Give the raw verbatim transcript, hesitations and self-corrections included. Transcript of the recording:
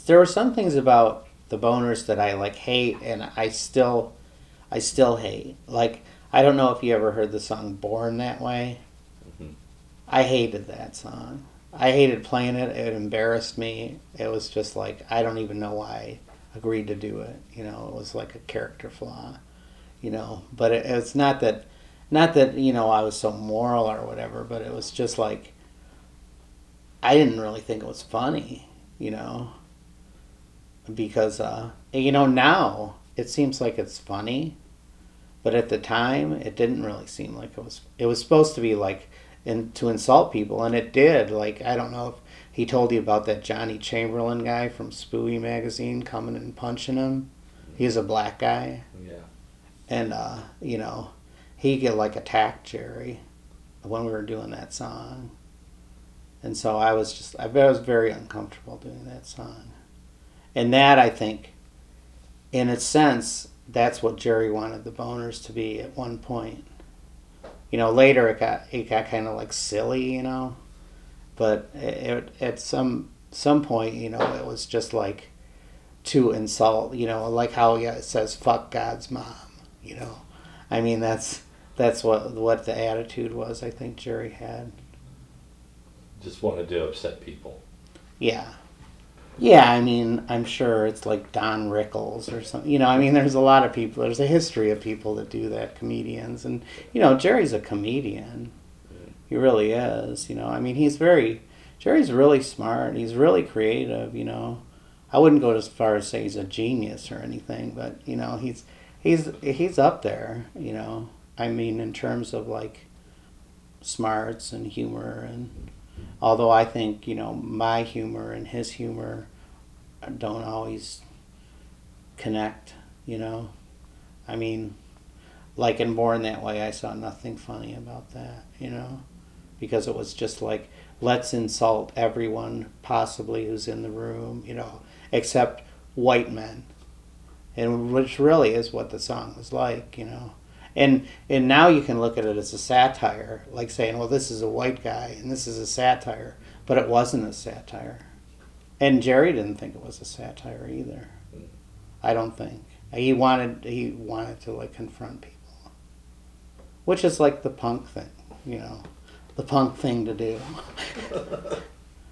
There were some things about the Boners that I like hate, and I still, I still hate. Like I don't know if you ever heard the song "Born That Way." Mm-hmm. I hated that song. I hated playing it. It embarrassed me. It was just like I don't even know why I agreed to do it. You know, it was like a character flaw. You know, but it, it's not that, not that you know I was so moral or whatever. But it was just like I didn't really think it was funny. You know, because uh, you know now it seems like it's funny, but at the time it didn't really seem like it was. It was supposed to be like and to insult people, and it did. Like I don't know if he told you about that Johnny Chamberlain guy from Spooey magazine coming and punching him. He was a black guy, Yeah. and uh, you know he get like attacked Jerry when we were doing that song, and so I was just I was very uncomfortable doing that song, and that I think in a sense, that's what Jerry wanted the Boners to be at one point. You know, later it got it got kind of like silly, you know, but it, at some some point, you know, it was just like to insult, you know, like how it says "fuck God's mom," you know. I mean, that's that's what what the attitude was. I think Jerry had. Just wanted to upset people. Yeah, yeah, I mean, I'm sure it's like Don Rickles or something. You know, I mean, there's a lot of people. There's a history of people that do that, comedians, and you know, Jerry's a comedian. He really is. You know, I mean, he's very Jerry's really smart. He's really creative. You know, I wouldn't go as far as say he's a genius or anything, but you know, he's he's he's up there. You know, I mean, in terms of like smarts and humor, and although I think you know my humor and his humor don't always connect, you know. I mean, like in Born That Way, I saw nothing funny about that, you know, because it was just like, let's insult everyone possibly who's in the room, you know, except white men, and which really is what the song was like, you know. And and now you can look at it as a satire, like saying, well, this is a white guy and this is a satire, but it wasn't a satire. And Jerry didn't think it was a satire either. I don't think he wanted he wanted to like confront people, which is like the punk thing, you know, the punk thing to do.